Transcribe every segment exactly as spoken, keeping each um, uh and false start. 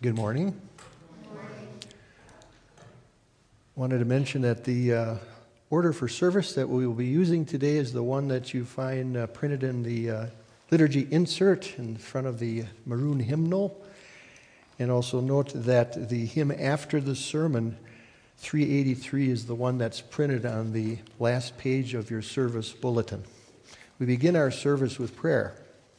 Good morning. Good morning. Wanted to mention that the uh, order for service that we will be using today is the one that you find uh, printed in the uh, liturgy insert in front of the maroon hymnal. And also note that the hymn after the sermon, three eighty-three, is the one that's printed on the last page of your service bulletin. We begin our service with prayer.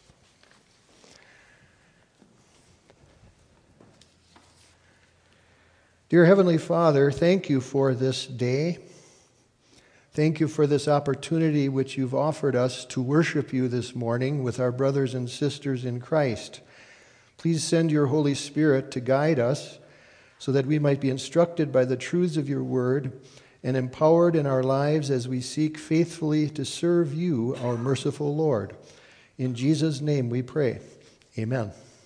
Dear Heavenly Father, thank you for this day. Thank you for this opportunity which you've offered us to worship you this morning with our brothers and sisters in Christ. Please send your Holy Spirit to guide us so that we might be instructed by the truths of your word and empowered in our lives as we seek faithfully to serve you, our merciful Lord. In Jesus' name we pray. Amen.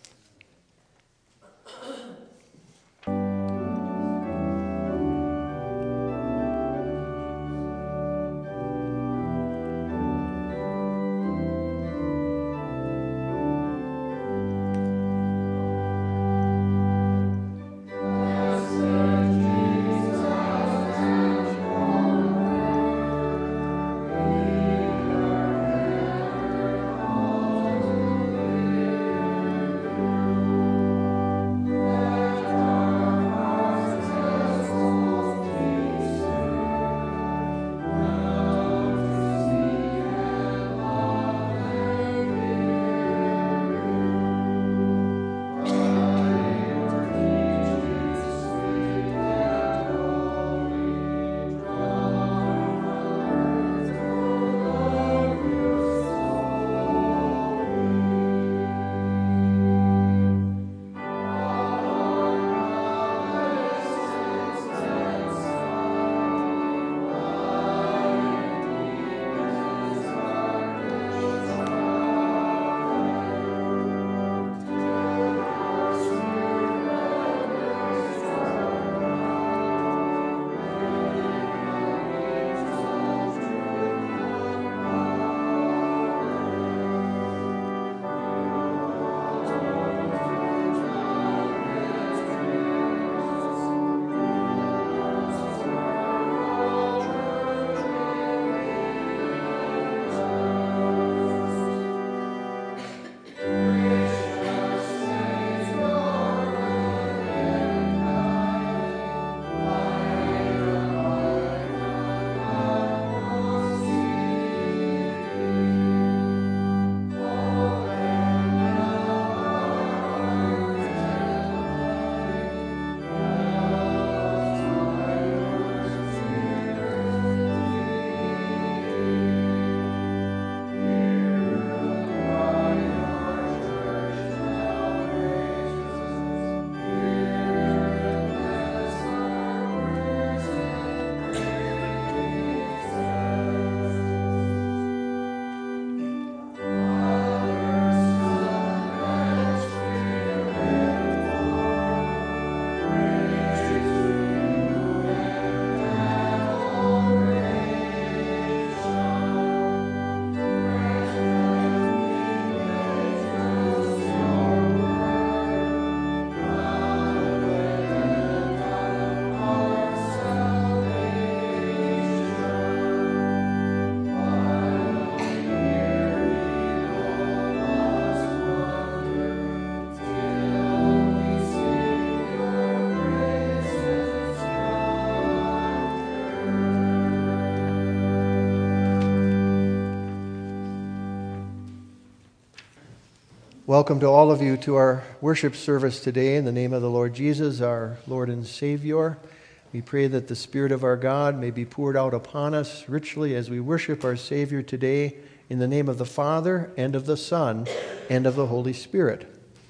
Welcome to all of you to our worship service today in the name of the Lord Jesus, our Lord and Savior. We pray that the Spirit of our God may be poured out upon us richly as we worship our Savior today in the name of the Father and of the Son and of the Holy Spirit.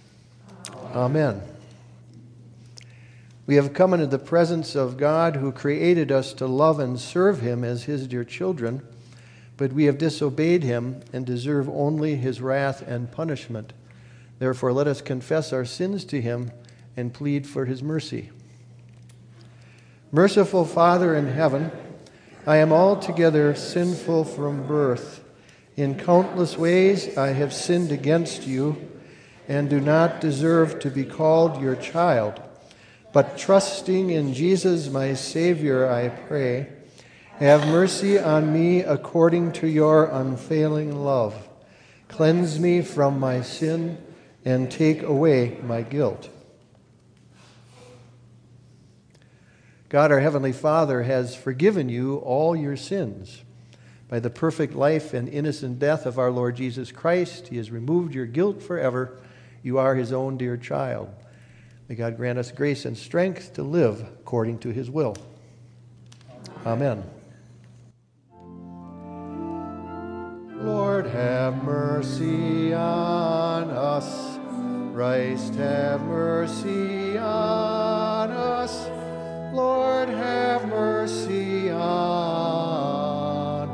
Amen. We have come into the presence of God who created us to love and serve Him as His dear children, but we have disobeyed Him and deserve only His wrath and punishment. Therefore, let us confess our sins to Him and plead for His mercy. Merciful Father in heaven, I am altogether sinful from birth. In countless ways I have sinned against you. and do not deserve to be called your child. But trusting in Jesus, my Savior, I pray, have mercy on me according to your unfailing love. Cleanse me from my sin and take away my guilt. God, our Heavenly Father, has forgiven you all your sins. By the perfect life and innocent death of our Lord Jesus Christ, he has removed your guilt forever. You are his own dear child. May God grant us grace and strength to live according to his will. Amen. Lord, have mercy on us. Christ, have mercy on us. Lord, have mercy on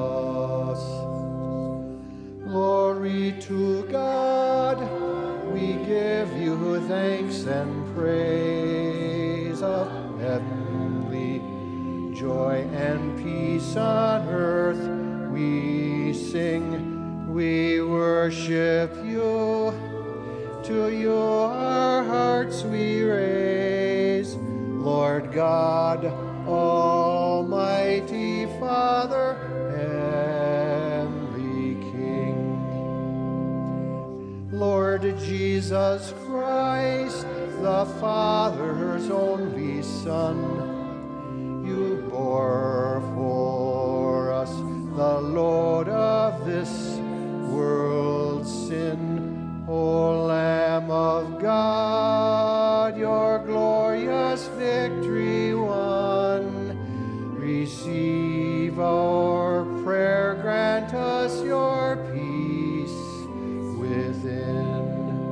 us. Glory to God, we give you thanks and praise of heavenly joy and peace on earth. We sing, we worship you. To you our hearts we raise. Lord God, Almighty Father, Heavenly King. Lord Jesus Christ, the Father's only Son, you bore for us the load of this world's sin. O Lamb of God, your glorious victory won. Receive our prayer, grant us your peace within.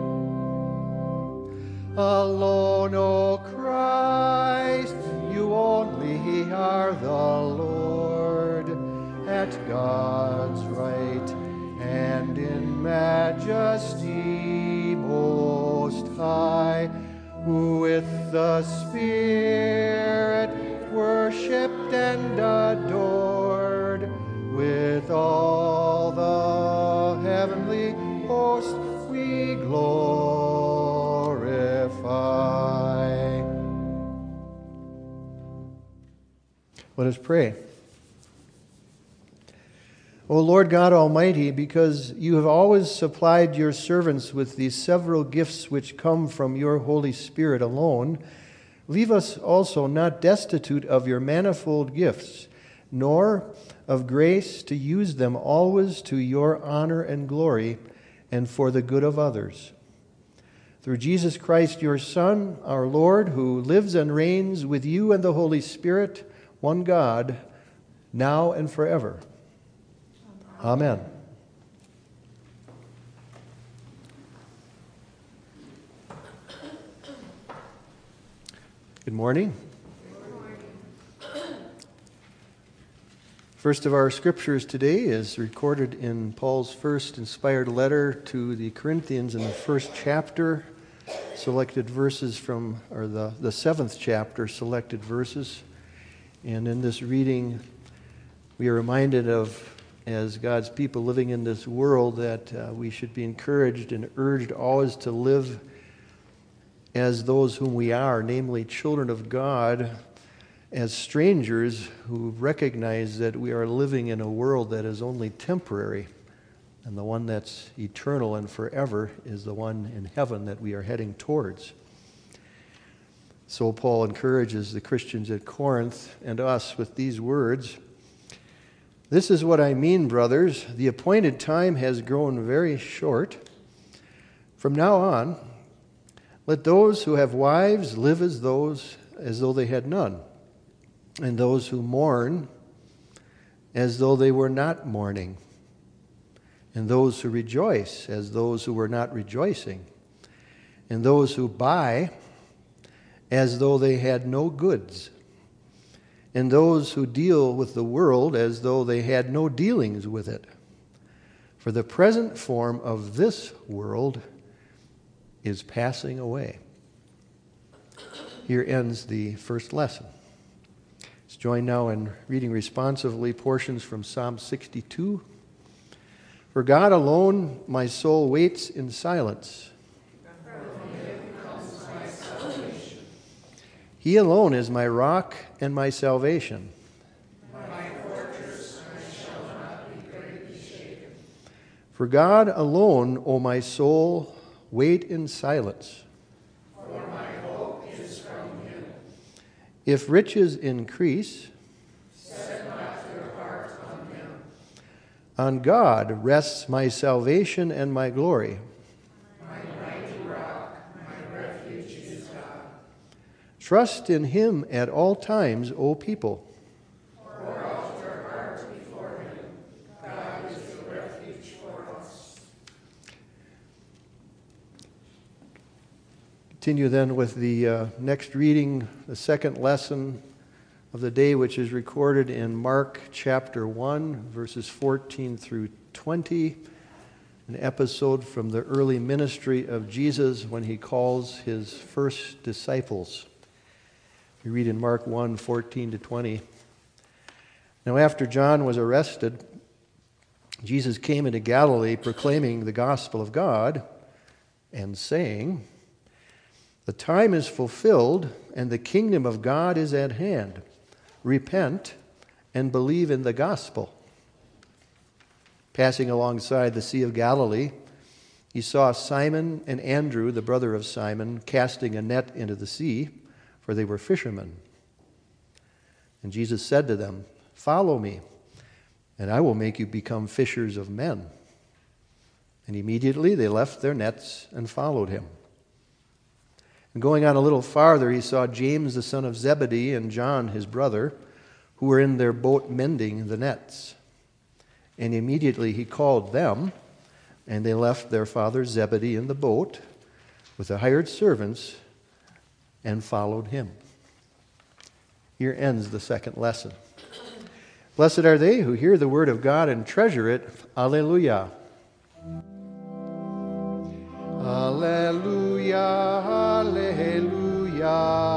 Alone, O Christ, you only are the Lord, at God's right and in majesty most high, who with the Spirit worshipped and adored, with all the heavenly host we glorify. Let us pray. O Lord God Almighty, because you have always supplied your servants with these several gifts which come from your Holy Spirit alone, leave us also not destitute of your manifold gifts, nor of grace to use them always to your honor and glory and for the good of others. Through Jesus Christ, your Son, our Lord, who lives and reigns with you and the Holy Spirit, one God, now and forever. Amen. Good morning. Good morning. First of our scriptures today is recorded in Paul's first inspired letter to the Corinthians in the first chapter, selected verses from, or the, the seventh chapter, selected verses. And in this reading, we are reminded of, as God's people living in this world, that uh, we should be encouraged and urged always to live as those whom we are, namely children of God, as strangers who recognize that we are living in a world that is only temporary, and the one that's eternal and forever is the one in heaven that we are heading towards. So Paul encourages the Christians at Corinth and us with these words. This is what I mean, brothers. The appointed time has grown very short. From now on, let those who have wives live as those as though they had none, and those who mourn as though they were not mourning, and those who rejoice as those who were not rejoicing, and those who buy as though they had no goods, and those who deal with the world as though they had no dealings with it. For the present form of this world is passing away. Here ends the first lesson. Let's join now in reading responsively portions from Psalm sixty-two. For God alone my soul waits in silence. He alone is my rock and my salvation. My fortress, I shall not be greatly shaken. For God alone, O my soul, wait in silence. For my hope is from him. If riches increase, set not your heart on them. on God rests my salvation and my glory. My mighty rock, my refuge is God. Trust in him at all times, O people. Pour out your heart before him. God is the refuge for us. Continue then with the uh, next reading, the second lesson of the day, which is recorded in Mark chapter one, verses fourteen through twenty, an episode from the early ministry of Jesus when he calls his first disciples. We read in Mark one, fourteen to twenty. Now after John was arrested, Jesus came into Galilee proclaiming the gospel of God and saying, "The time is fulfilled and the kingdom of God is at hand. Repent and believe in the gospel." Passing alongside the Sea of Galilee, he saw Simon and Andrew, the brother of Simon, casting a net into the sea, for they were fishermen. And Jesus said to them, "Follow me, and I will make you become fishers of men." And immediately they left their nets and followed him. And going on a little farther, he saw James the son of Zebedee and John his brother, who were in their boat mending the nets. And immediately he called them, and they left their father Zebedee in the boat with the hired servants and followed him. Here ends the second lesson. Blessed are they who hear the word of God and treasure it. Alleluia. Alleluia, alleluia,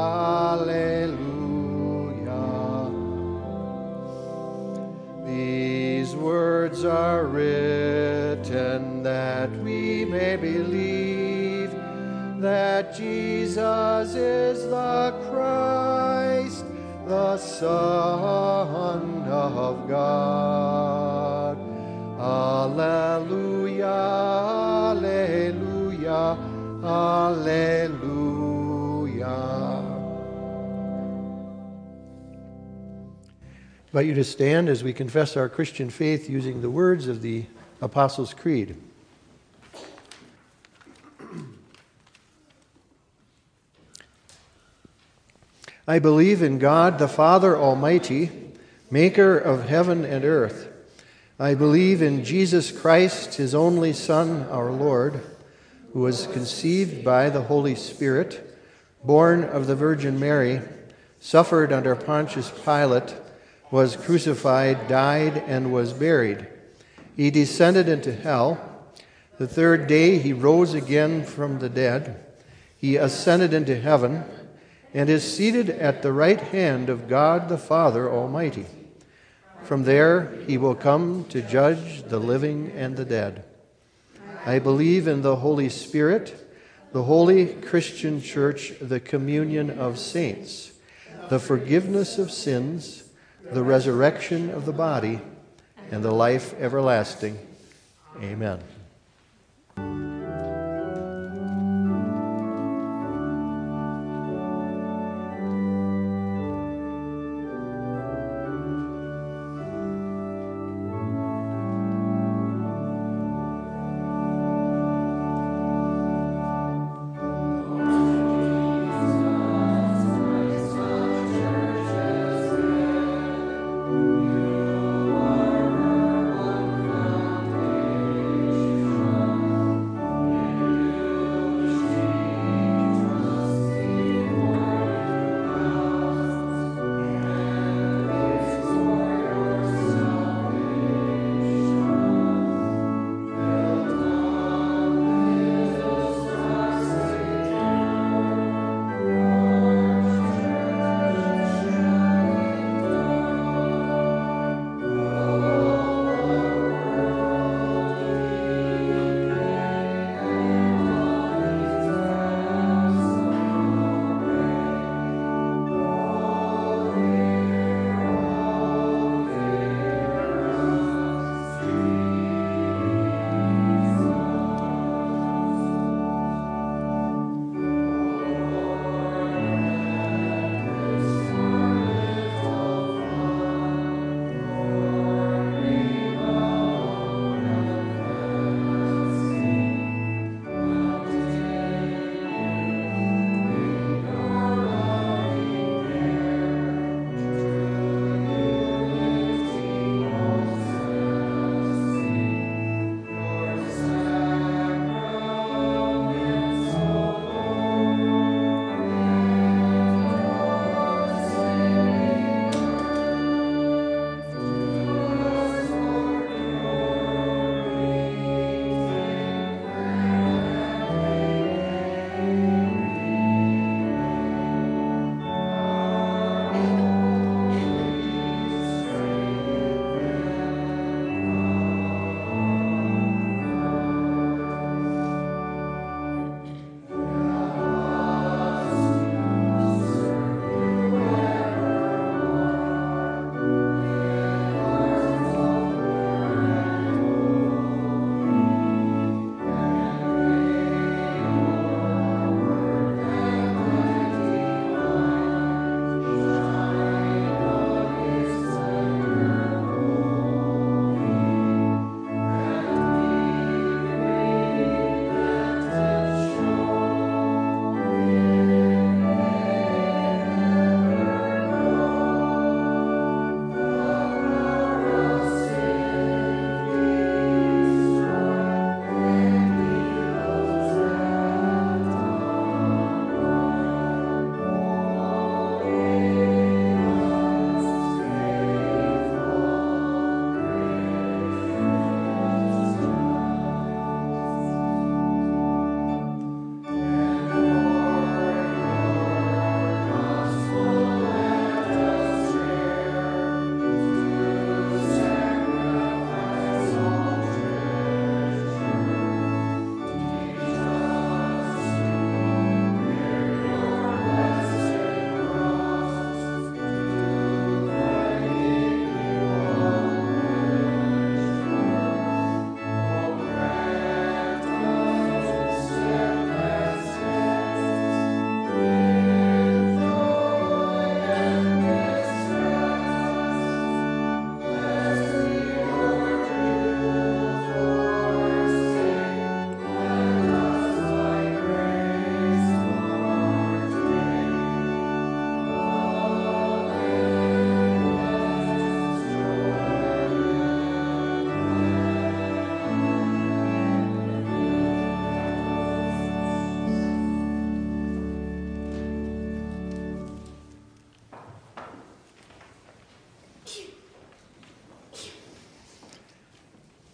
alleluia. These words are written that we may believe that Jesus is the Christ, the Son of God. Alleluia, alleluia, alleluia. I invite you to stand as we confess our Christian faith using the words of the Apostles' Creed. I believe in God the Father Almighty, maker of heaven and earth. I believe in Jesus Christ, his only Son, our Lord, who was conceived by the Holy Spirit, born of the Virgin Mary, suffered under Pontius Pilate, was crucified, died, and was buried. He descended into hell. The third day he rose again from the dead. He ascended into heaven and is seated at the right hand of God the Father Almighty. From there he will come to judge the living and the dead. I believe in the Holy Spirit, the holy Christian church, the communion of saints, the forgiveness of sins, the resurrection of the body, and the life everlasting. Amen.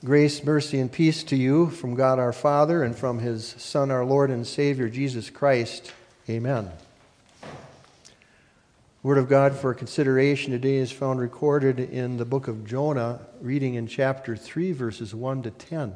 Grace, mercy, and peace to you from God our Father and from his Son, our Lord and Savior, Jesus Christ. Amen. Word of God for consideration today is found recorded in the book of Jonah, reading in chapter three, verses one to ten.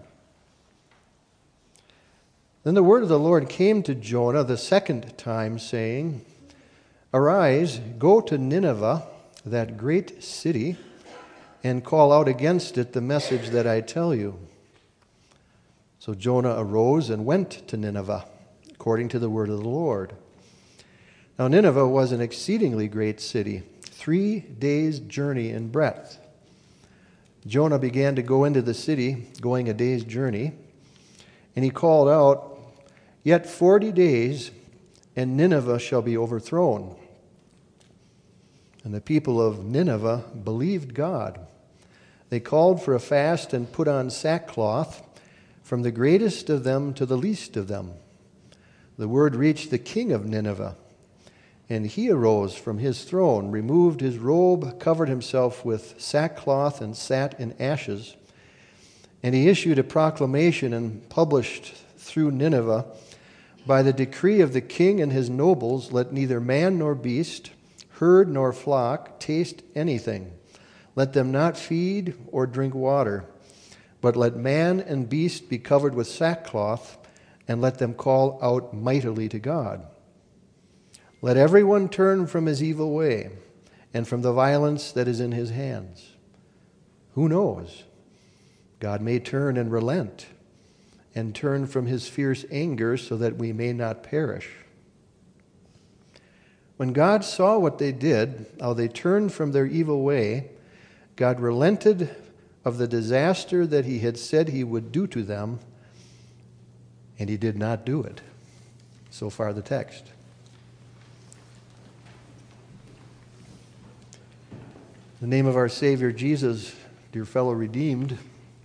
Then the word of the Lord came to Jonah the second time, saying, Arise, go to Nineveh, that great city, and call out against it the message that I tell you. So Jonah arose and went to Nineveh, according to the word of the Lord. Now Nineveh was an exceedingly great city, three days' journey in breadth. Jonah began to go into the city, going a day's journey, and he called out, Yet forty days, and Nineveh shall be overthrown. And the people of Nineveh believed God. They called for a fast and put on sackcloth, from the greatest of them to the least of them. The word reached the king of Nineveh, and he arose from his throne, removed his robe, covered himself with sackcloth, and sat in ashes. And he issued a proclamation and published through Nineveh, By the decree of the king and his nobles, let neither man nor beast, herd nor flock taste anything. Let them not feed or drink water, but let man and beast be covered with sackcloth, and let them call out mightily to God. Let everyone turn from his evil way and from the violence that is in his hands. Who knows? God may turn and relent and turn from his fierce anger so that we may not perish. When God saw what they did, how they turned from their evil way, God relented of the disaster that he had said he would do to them, and he did not do it. So far the text. In the name of our Savior Jesus, dear fellow redeemed,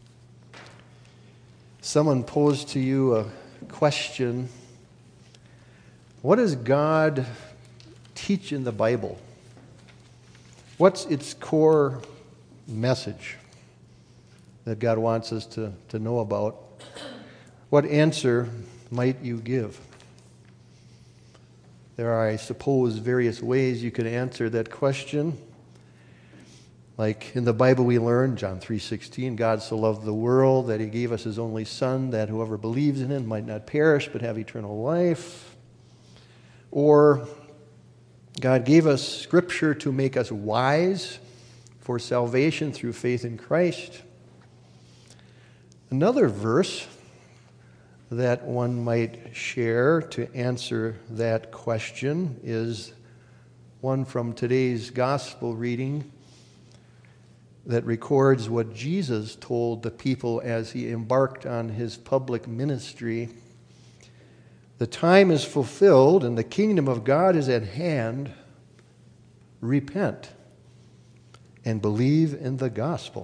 someone posed to you a question. What does God teach in the Bible? What's its core message that God wants us to, to know about? What answer might you give? There are, I suppose, various ways you could answer that question. Like in the Bible we learn, John three sixteen, God so loved the world that he gave us his only Son, that whoever believes in him might not perish but have eternal life. Or God gave us Scripture to make us wise for salvation through faith in Christ. Another verse that one might share to answer that question is one from today's gospel reading that records what Jesus told the people as he embarked on his public ministry. The time is fulfilled and the kingdom of God is at hand. Repent and believe in the gospel.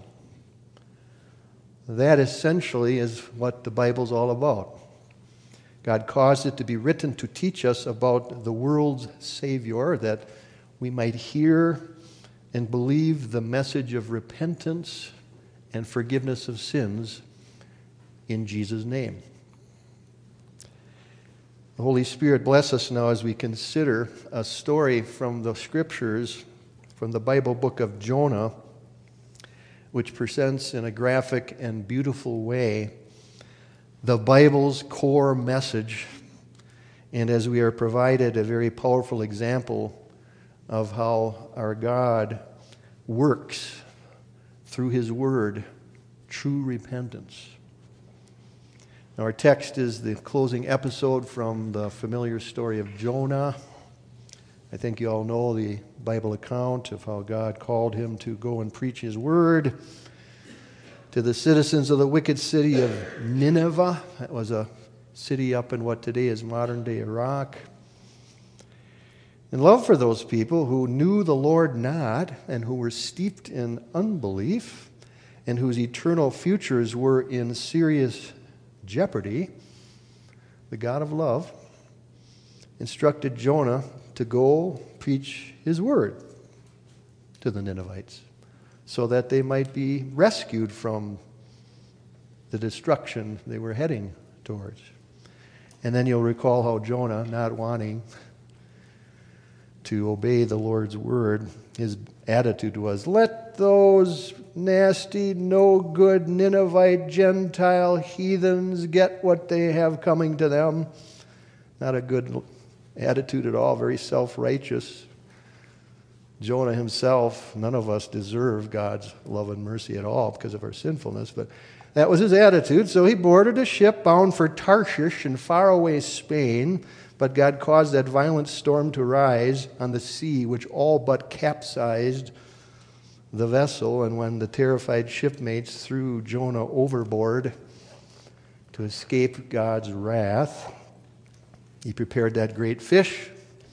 That essentially is what the Bible's all about. God caused it to be written to teach us about the world's Savior, that we might hear and believe the message of repentance and forgiveness of sins in Jesus' name. The Holy Spirit bless us now as we consider a story from the Scriptures, from the Bible book of Jonah, which presents in a graphic and beautiful way the Bible's core message, and as we are provided a very powerful example of how our God works through his word, true repentance. Now, our text is the closing episode from the familiar story of Jonah. I think you all know the Bible account of how God called him to go and preach his word to the citizens of the wicked city of Nineveh. That was a city up in what today is modern-day Iraq. In love for those people who knew the Lord not and who were steeped in unbelief and whose eternal futures were in serious jeopardy, the God of love instructed Jonah to go preach his word to the Ninevites so that they might be rescued from the destruction they were heading towards. And then you'll recall how Jonah, not wanting to obey the Lord's word, his attitude was, let those nasty, no good Ninevite Gentile heathens get what they have coming to them. Not a good attitude at all, very self-righteous. Jonah himself, none of us deserve God's love and mercy at all because of our sinfulness, but that was his attitude. So he boarded a ship bound for Tarshish in faraway Spain, but God caused that violent storm to rise on the sea, which all but capsized the vessel. And when the terrified shipmates threw Jonah overboard to escape God's wrath, he prepared that great fish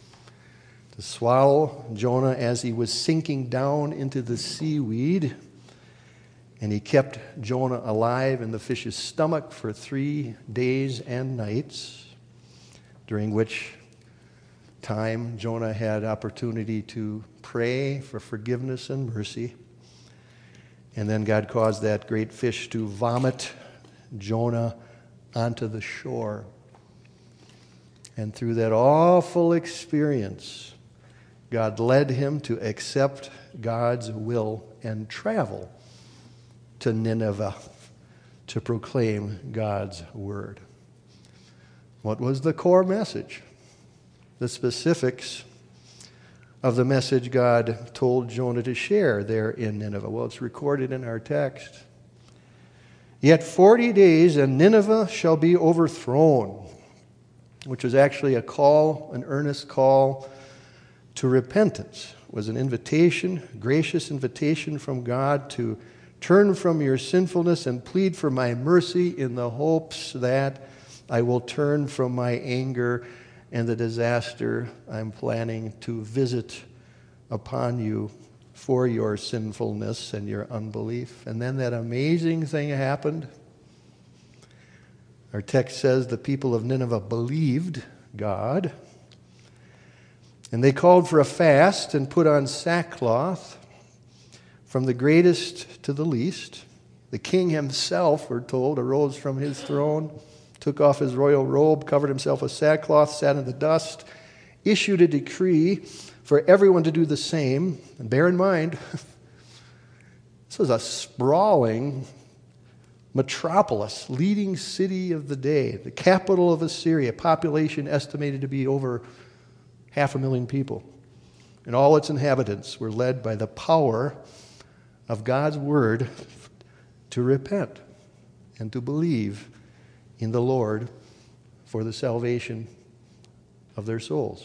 to swallow Jonah as he was sinking down into the seaweed. And he kept Jonah alive in the fish's stomach for three days and nights, during which time Jonah had opportunity to pray for forgiveness and mercy. And then God caused that great fish to vomit Jonah onto the shore. And through that awful experience, God led him to accept God's will and travel to Nineveh to proclaim God's word. What was the core message? The specifics of the message God told Jonah to share there in Nineveh. Well, it's recorded in our text. Yet forty days and Nineveh shall be overthrown, which was actually a call, an earnest call to repentance. It was an invitation, a gracious invitation from God to turn from your sinfulness and plead for my mercy in the hopes that I will turn from my anger and the disaster I'm planning to visit upon you for your sinfulness and your unbelief. And then that amazing thing happened. Our text says the people of Nineveh believed God, and they called for a fast and put on sackcloth from the greatest to the least. The king himself, we're told, arose from his throne, took off his royal robe, covered himself with sackcloth, sat in the dust, issued a decree for everyone to do the same. And bear in mind, this was a sprawling metropolis, leading city of the day, the capital of Assyria, population estimated to be over half a million people. And all its inhabitants were led by the power of God's word to repent and to believe in the Lord for the salvation of their souls.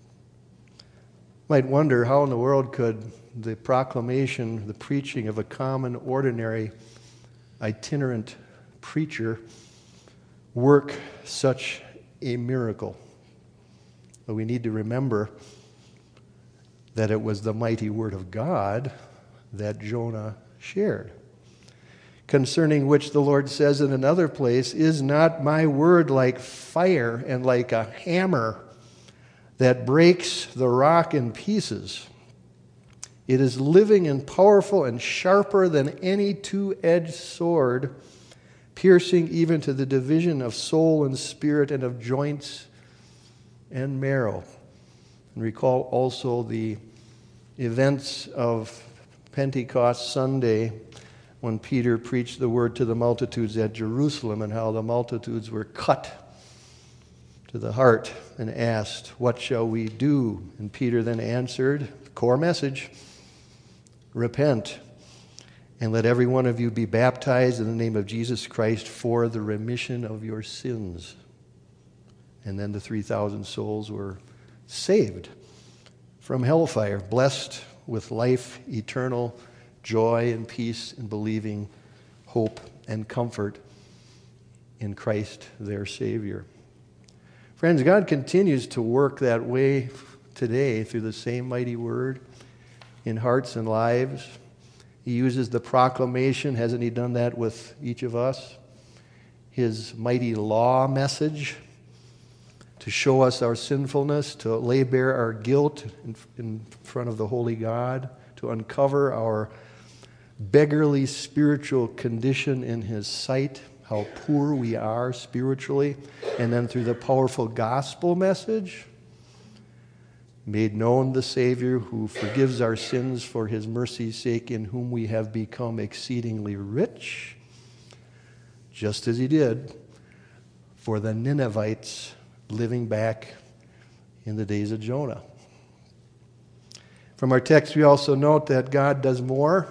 Might wonder how in the world could the proclamation, the preaching of a common, ordinary, itinerant preacher work such a miracle. But we need to remember that it was the mighty word of God that Jonah shared, concerning which the Lord says in another place, is not my word like fire and like a hammer that breaks the rock in pieces? It is living and powerful and sharper than any two-edged sword, piercing even to the division of soul and spirit and of joints and marrow. And recall also the events of Pentecost Sunday, when Peter preached the word to the multitudes at Jerusalem, and how the multitudes were cut to the heart and asked, what shall we do? And Peter then answered, core message, repent, and let every one of you be baptized in the name of Jesus Christ for the remission of your sins. And then the three thousand souls were saved from hellfire, blessed with life eternal, joy and peace in believing, hope and comfort in Christ their Savior. Friends, God continues to work that way today through the same mighty word in hearts and lives. He uses the proclamation, hasn't he done that with each of us? His mighty law message to show us our sinfulness, to lay bare our guilt in, in front of the holy God, to uncover our beggarly spiritual condition in his sight, how poor we are spiritually, and then through the powerful gospel message, made known the Savior who forgives our sins for his mercy's sake, in whom we have become exceedingly rich, just as he did for the Ninevites living back in the days of Jonah. From our text, we also note that God does more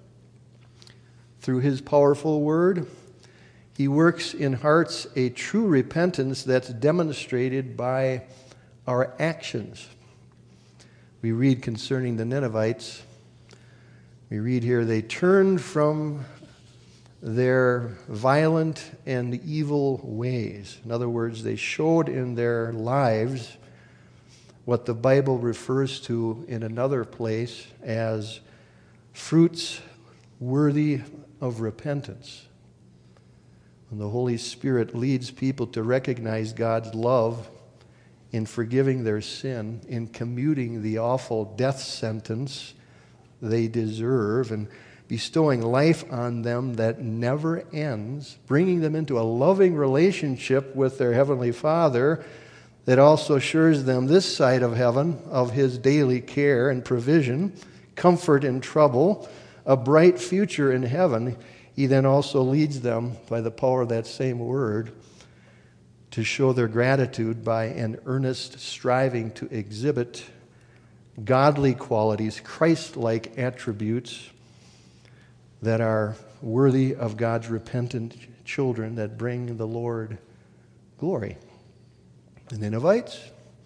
through his powerful word. He works in hearts a true repentance that's demonstrated by our actions. We read concerning the Ninevites, we read here, they turned from their violent and evil ways. In other words, they showed in their lives what the Bible refers to in another place as fruits worthy of repentance. When the Holy Spirit leads people to recognize God's love in forgiving their sin, in commuting the awful death sentence they deserve, and bestowing life on them that never ends, bringing them into a loving relationship with their Heavenly Father that also assures them this side of heaven of his daily care and provision, comfort in trouble, a bright future in heaven. He then also leads them by the power of that same word to show their gratitude by an earnest striving to exhibit godly qualities, Christ-like attributes that are worthy of God's repentant children that bring the Lord glory. The Ninevites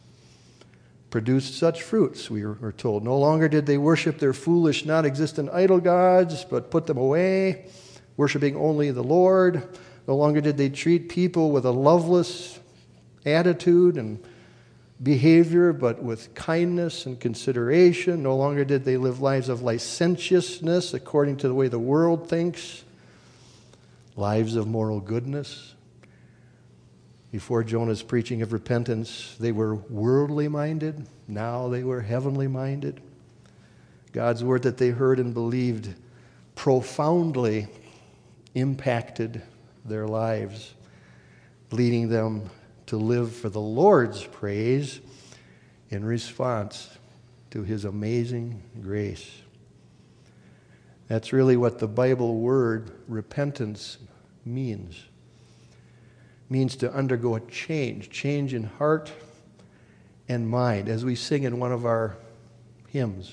produced such fruits, we were told. No longer did they worship their foolish, non-existent idol gods, but put them away, worshiping only the Lord. No longer did they treat people with a loveless attitude and behavior, but with kindness and consideration. No longer did they live lives of licentiousness according to the way the world thinks, lives of moral goodness. Before Jonah's preaching of repentance, they were worldly minded. Now they were heavenly minded. God's word that they heard and believed profoundly impacted their lives, leading them to live for the Lord's praise in response to his amazing grace. That's really what the Bible word repentance means. It means to undergo a change, change in heart and mind, as we sing in one of our hymns.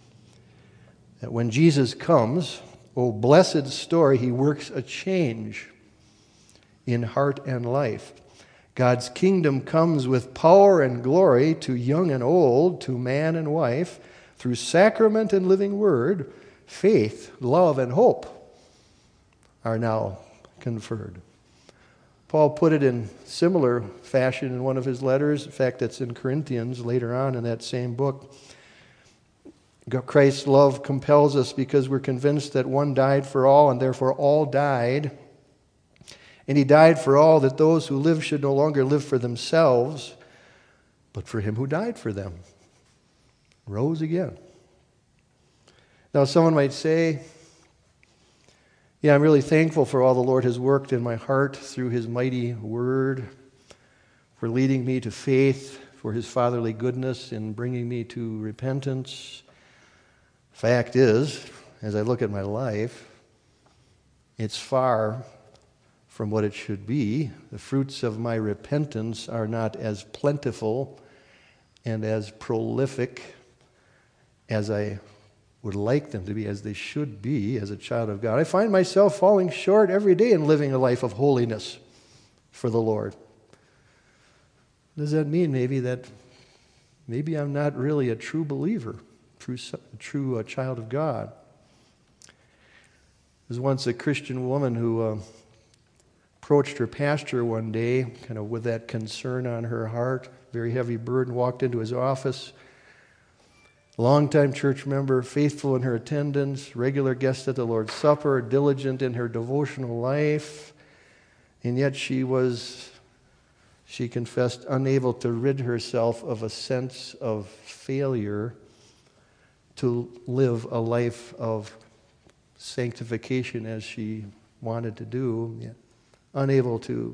That when Jesus comes, oh blessed story, he works a change in heart and life. God's kingdom comes with power and glory to young and old, to man and wife, through sacrament and living word. Faith, love, and hope are now conferred. Paul put it in similar fashion in one of his letters. In fact, it's in Corinthians later on in that same book. Christ's love compels us because we're convinced that one died for all, and therefore all died. And he died for all, that those who live should no longer live for themselves, but for him who died for them, rose again. Now someone might say, yeah, I'm really thankful for all the Lord has worked in my heart through his mighty word, for leading me to faith, for his fatherly goodness in bringing me to repentance. Fact is, as I look at my life, it's far from what it should be. The fruits of my repentance are not as plentiful and as prolific as I would like them to be, as they should be as a child of God. I find myself falling short every day in living a life of holiness for the Lord. Does that mean maybe that maybe I'm not really a true believer, true, true uh, child of God? There was once a Christian woman who uh, approached her pastor one day, kind of with that concern on her heart, very heavy burden, walked into his office. Longtime church member, faithful in her attendance, regular guest at the Lord's Supper, diligent in her devotional life, and yet she was, she confessed, unable to rid herself of a sense of failure to live a life of sanctification as she wanted to do. unable to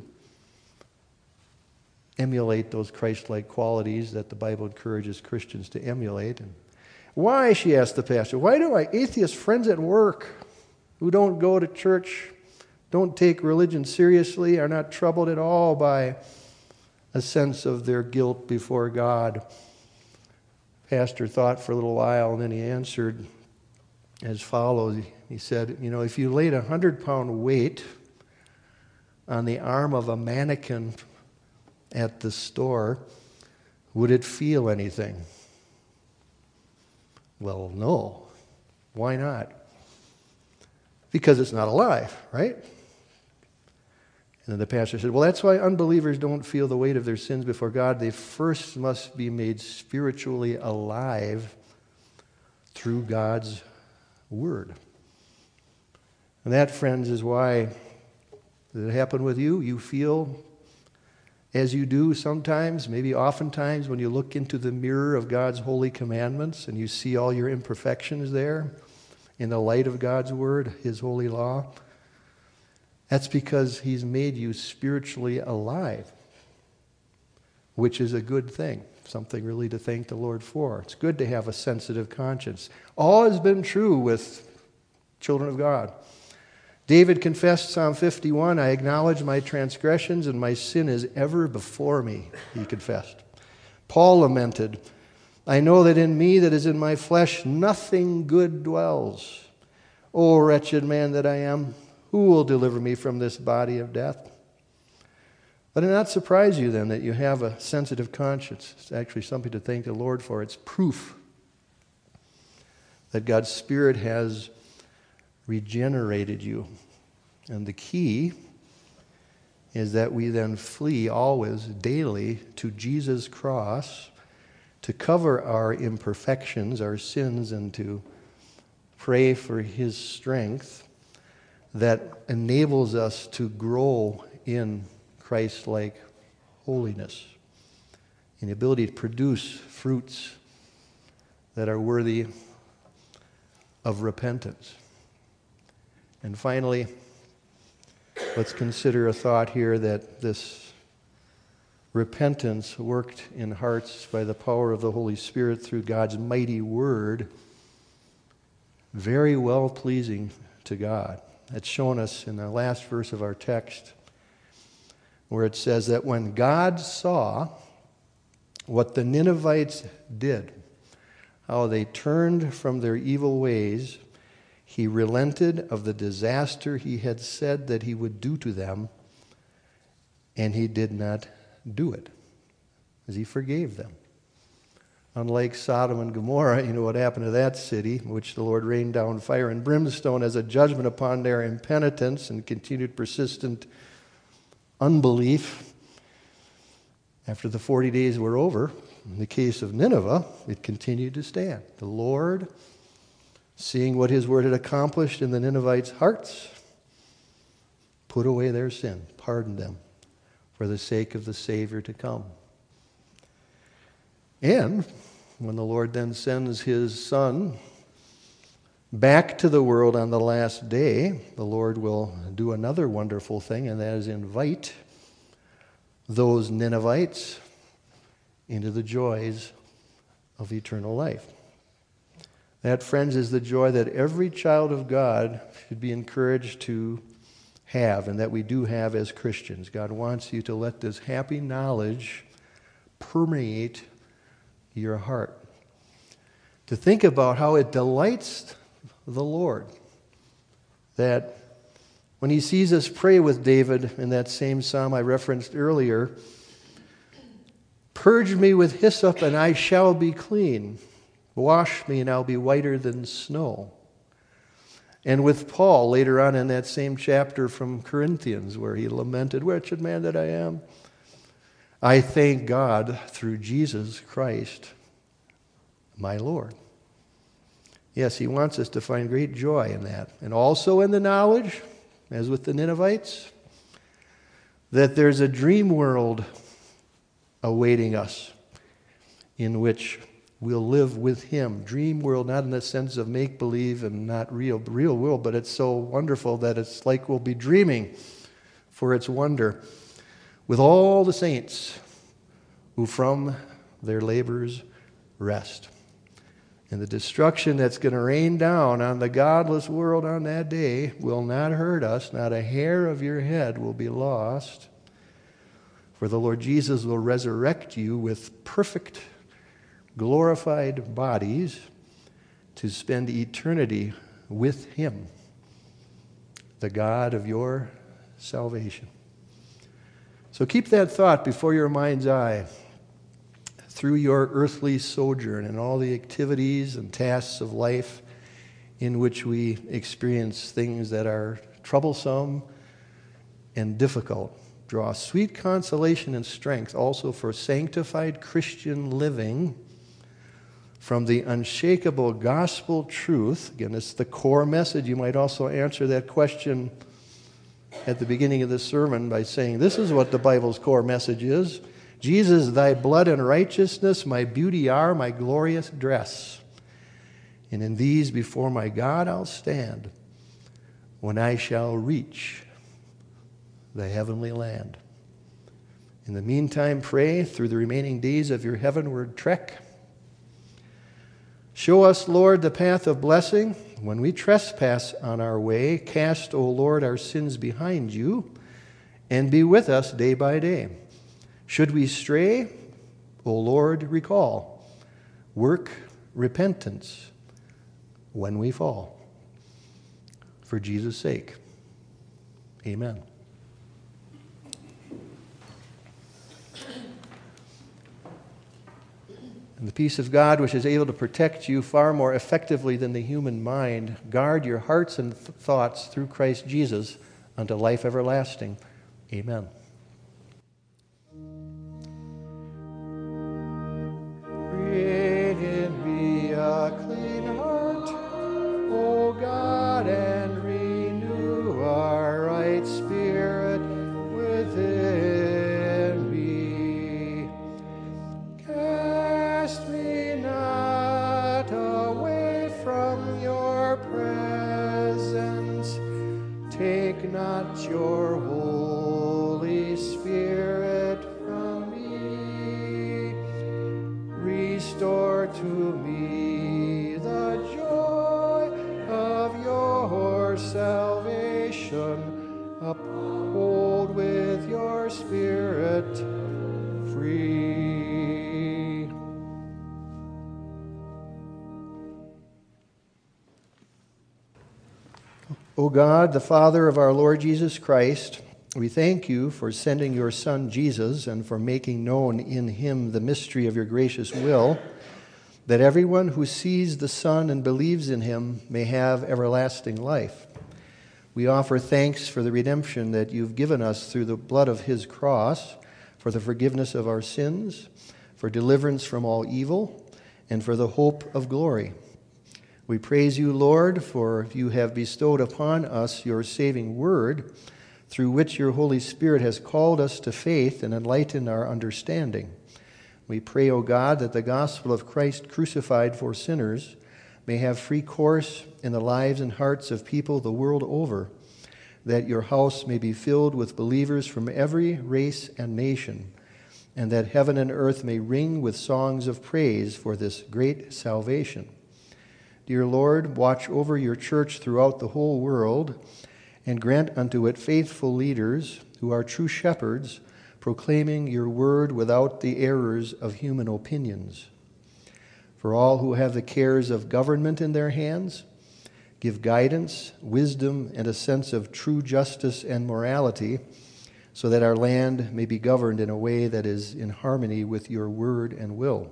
emulate those Christ-like qualities that the Bible encourages Christians to emulate. And why, she asked the pastor, why do my atheist friends at work who don't go to church, don't take religion seriously, are not troubled at all by a sense of their guilt before God? Pastor thought for a little while, and then he answered as follows. He said, you know, if you laid a hundred-pound weight on the arm of a mannequin at the store, would it feel anything? Well, no. Why not? Because it's not alive, right? And then the pastor said, well, that's why unbelievers don't feel the weight of their sins before God. They first must be made spiritually alive through God's Word. And that, friends, is why, did it happen with you? You feel as you do sometimes, maybe oftentimes, when you look into the mirror of God's holy commandments and you see all your imperfections there in the light of God's Word, His holy law. That's because He's made you spiritually alive, which is a good thing, something really to thank the Lord for. It's good to have a sensitive conscience. All has been true with children of God. David confessed, Psalm fifty-one, I acknowledge my transgressions and my sin is ever before me, he confessed. Paul lamented, I know that in me that is in my flesh nothing good dwells. O wretched man that I am, who will deliver me from this body of death? But it not surprise you then that you have a sensitive conscience. It's actually something to thank the Lord for. It's proof that God's Spirit has regenerated you. And the key is that we then flee always, daily, to Jesus' cross to cover our imperfections, our sins, and to pray for His strength that enables us to grow in Christ-like holiness, in the ability to produce fruits that are worthy of repentance. And finally, let's consider a thought here that this repentance worked in hearts by the power of the Holy Spirit through God's mighty Word, very well pleasing to God. That's shown us in the last verse of our text, where it says that when God saw what the Ninevites did, how they turned from their evil ways, He relented of the disaster He had said that He would do to them, and He did not do it, as He forgave them. Unlike Sodom and Gomorrah, you know what happened to that city, in which the Lord rained down fire and brimstone as a judgment upon their impenitence and continued persistent unbelief. After the forty days were over, in the case of Nineveh, it continued to stand. The Lord, seeing what His Word had accomplished in the Ninevites' hearts, put away their sin, pardoned them for the sake of the Savior to come. And when the Lord then sends His Son back to the world on the last day, the Lord will do another wonderful thing, and that is invite those Ninevites into the joys of eternal life. That, friends, is the joy that every child of God should be encouraged to have, and that we do have as Christians. God wants you to let this happy knowledge permeate your heart. To think about how it delights the Lord that when He sees us pray with David in that same psalm I referenced earlier, purge me with hyssop and I shall be clean. Wash me and I'll be whiter than snow. And with Paul later on in that same chapter from Corinthians where he lamented, wretched man that I am, I thank God through Jesus Christ, my Lord. Yes, He wants us to find great joy in that. And also in the knowledge, as with the Ninevites, that there's a dream world awaiting us in which we'll live with Him. Dream world, not in the sense of make-believe and not real, real world, but it's so wonderful that it's like we'll be dreaming for its wonder, with all the saints who from their labors rest. And the destruction that's going to rain down on the godless world on that day will not hurt us. Not a hair of your head will be lost. For the Lord Jesus will resurrect you with perfect, glorified bodies to spend eternity with Him, the God of your salvation. So keep that thought before your mind's eye through your earthly sojourn and all the activities and tasks of life in which we experience things that are troublesome and difficult. Draw sweet consolation and strength also for sanctified Christian living from the unshakable gospel truth. Again, it's the core message. You might also answer that question at the beginning of the sermon by saying, this is what the Bible's core message is. Jesus, thy blood and righteousness, my beauty are, my glorious dress. And in these before my God I'll stand when I shall reach the heavenly land. In the meantime, pray through the remaining days of your heavenward trek. Show us, Lord, the path of blessing. When we trespass on our way, cast, O Lord, our sins behind you, and be with us day by day. Should we stray, O Lord, recall. Work repentance when we fall. For Jesus' sake, amen. And the peace of God, which is able to protect you far more effectively than the human mind, guard your hearts and th- thoughts through Christ Jesus unto life everlasting. Amen. Create in me a clean heart, O God, and renew our right spirit within me. Cast me not away from your presence. Take not your Holy Spirit from me. Restore to me the joy of your salvation. Uphold with your Spirit free. O God, the Father of our Lord Jesus Christ, we thank you for sending your Son Jesus and for making known in him the mystery of your gracious will, that everyone who sees the Son and believes in him may have everlasting life. We offer thanks for the redemption that you've given us through the blood of his cross, for the forgiveness of our sins, for deliverance from all evil, and for the hope of glory. We praise you, Lord, for you have bestowed upon us your saving word, through which your Holy Spirit has called us to faith and enlightened our understanding. We pray, O God, that the gospel of Christ crucified for sinners may have free course in the lives and hearts of people the world over, that your house may be filled with believers from every race and nation, and that heaven and earth may ring with songs of praise for this great salvation. Dear Lord, watch over your church throughout the whole world, and grant unto it faithful leaders who are true shepherds, proclaiming your word without the errors of human opinions. For all who have the cares of government in their hands, give guidance, wisdom, and a sense of true justice and morality, so that our land may be governed in a way that is in harmony with your word and will.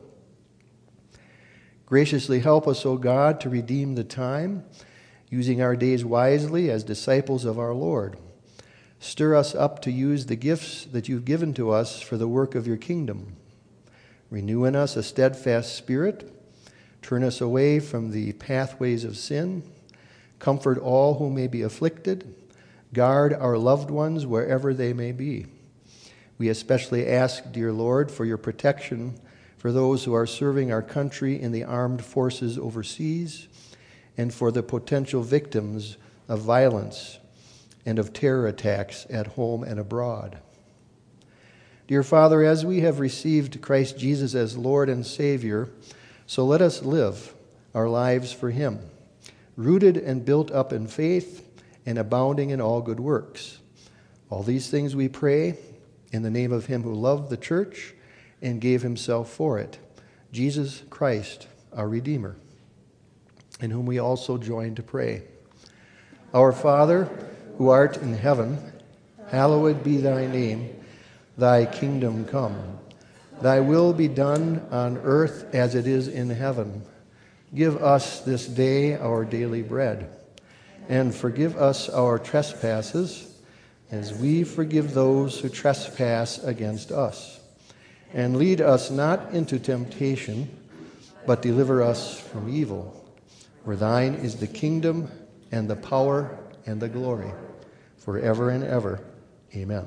Graciously help us, O God, to redeem the time, using our days wisely as disciples of our Lord. Stir us up to use the gifts that you've given to us for the work of your kingdom. Renew in us a steadfast spirit. Turn us away from the pathways of sin. Comfort all who may be afflicted. Guard our loved ones wherever they may be. We especially ask, dear Lord, for your protection for those who are serving our country in the armed forces overseas, and for the potential victims of violence. and of terror attacks at home and abroad. Dear Father, as we have received Christ Jesus as Lord and Savior, so let us live our lives for him, rooted and built up in faith and abounding in all good works. All these things we pray in the name of him who loved the church and gave himself for it, Jesus Christ, our Redeemer, in whom we also join to pray. Our Father, who art in heaven, hallowed be thy name. Thy kingdom come. Thy will be done on earth as it is in heaven. Give us this day our daily bread, and forgive us our trespasses, as we forgive those who trespass against us. And lead us not into temptation, but deliver us from evil. For thine is the kingdom, and the power, and the glory, forever and ever. Amen.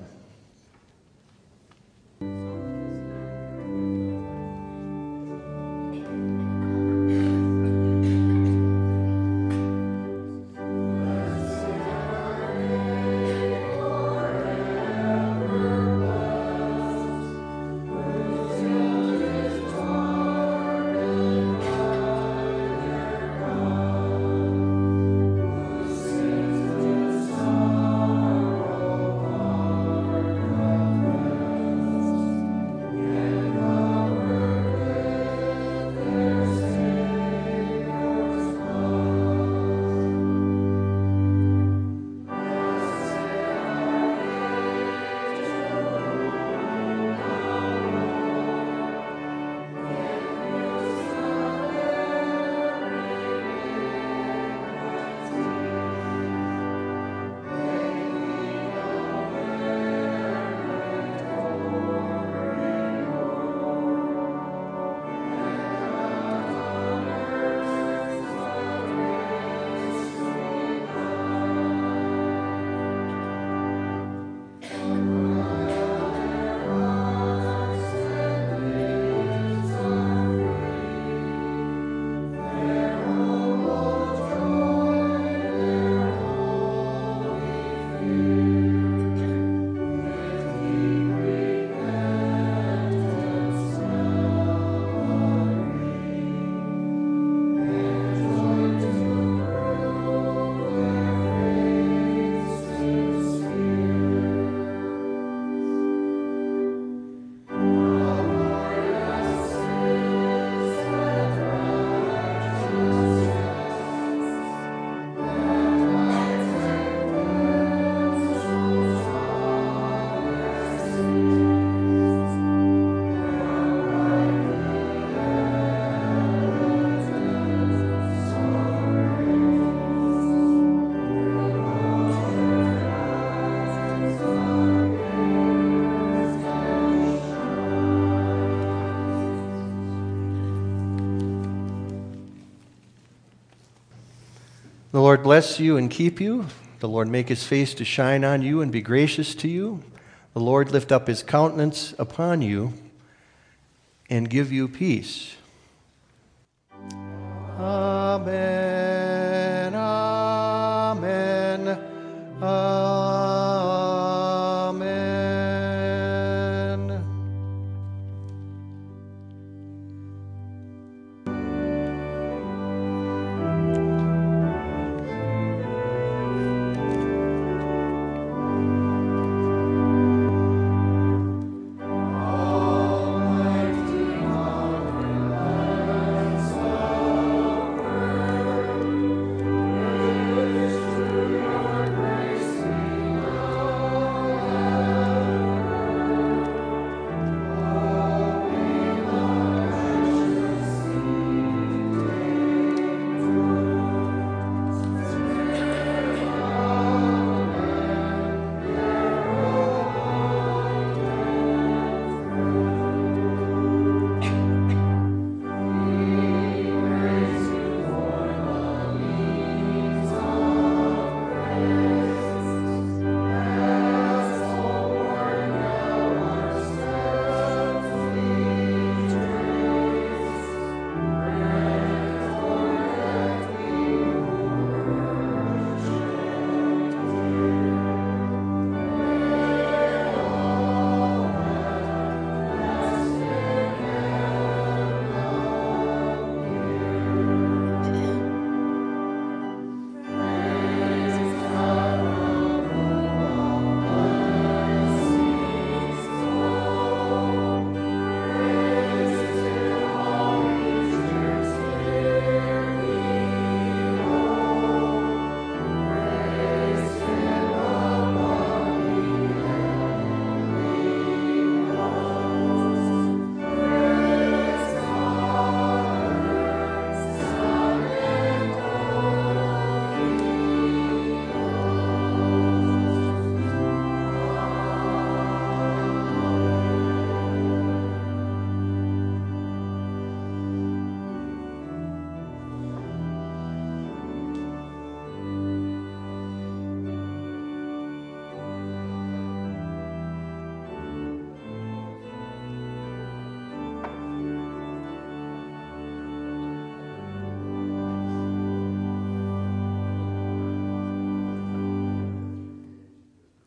The Lord bless you and keep you. The Lord make his face to shine on you and be gracious to you. The Lord lift up his countenance upon you and give you peace. Amen. Amen. Amen.